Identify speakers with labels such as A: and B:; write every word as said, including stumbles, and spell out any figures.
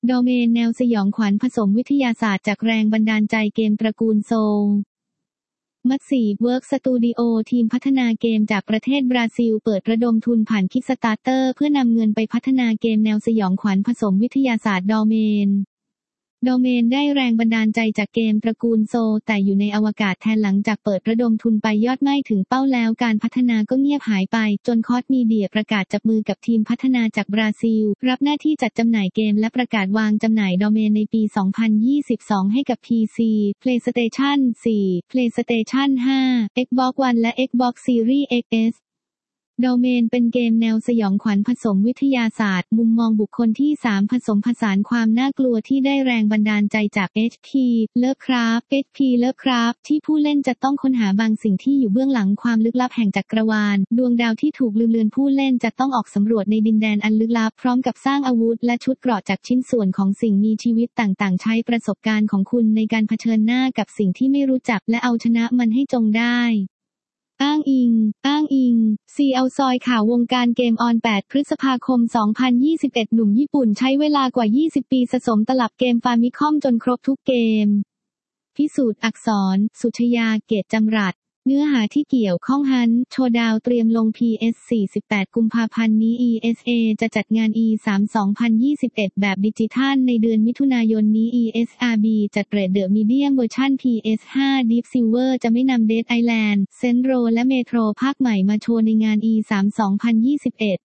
A: โดเมนแนวสยองขวัญผสมวิทยาศาสตร์จากแรงบันดาลใจเกมตระกูลโซลมัตสีเวิร์กสตูดิโอทีมพัฒนาเกมจากประเทศบราซิลเปิดระดมทุนผ่านคิกสตาร์เตอร์เพื่อนำเงินไปพัฒนาเกมแนวสยองขวัญผสมวิทยาศาสตร์โดเมนโดเมนได้แรงบันดาลใจจากเกมตระกูลโซลแต่อยู่ในอวกาศแทนหลังจากเปิดระดมทุนไปยอดไม่ถึงเป้าแล้วการพัฒนาก็เงียบหายไปจนคอร์สมีเดียประกาศจับมือกับทีมพัฒนาจากบราซิลรับหน้าที่จัดจำหน่ายเกมและประกาศวางจำหน่ายโดเมนในปี สองพันยี่สิบสอง ให้กับ พี ซี PlayStation โฟร์ PlayStation ไฟว์ Xbox One และ Xbox Series เอ็กซ์ เอสโดเมนเป็นเกมแนวสยองขวัญผสมวิทยาศาสตร์มุมมองบุคคลที่สามผสมผสานความน่ากลัวที่ได้แรงบันดาลใจจาก เอช พี Lovecraft เอช พี Lovecraft ที่ผู้เล่นจะต้องค้นหาบางสิ่งที่อยู่เบื้องหลังความลึกลับแห่งจักรวาลดวงดาวที่ถูกลืมเลือนผู้เล่นจะต้องออกสำรวจในดินแดนอันลึกลับพร้อมกับสร้างอาวุธและชุดเกราะจากชิ้นส่วนของสิ่งมีชีวิตต่างๆใช้ประสบการณ์ของคุณในการเผชิญหน้ากับสิ่งที่ไม่รู้จักและเอาชนะมันให้จงได้อ้างอิง อ้างอิง ซี เอาซอยข่าววงการเกมออน แปด พฤษภาคม สองพันยี่สิบเอ็ด หนุ่มญี่ปุ่นใช้เวลากว่า ยี่สิบ ปีสะสมตลับเกมฟามิคอมจนครบทุกเกม พิสูจน์อักษร สุชยา เกตจำรัดเนื้อหาที่เกี่ยวข้องฮันโชว์ดาวเตรียมลง พี เอส สี่สิบแปด กุมภาพันธ์นี้ อี เอส เอ จะจัดงาน อี ทรี สองพันยี่สิบเอ็ด แบบดิจิทัลในเดือนมิถุนายนนี้ อี เอส อาร์ บี จัดเรทเดอะมีเดียมเวอร์ชัน พี เอส ไฟว์ Deep Silver จะไม่นำ Dead Island เซนต์โรและเมโทรภาคใหม่มาโชว์ในงาน อี ทรี สองพันยี่สิบเอ็ด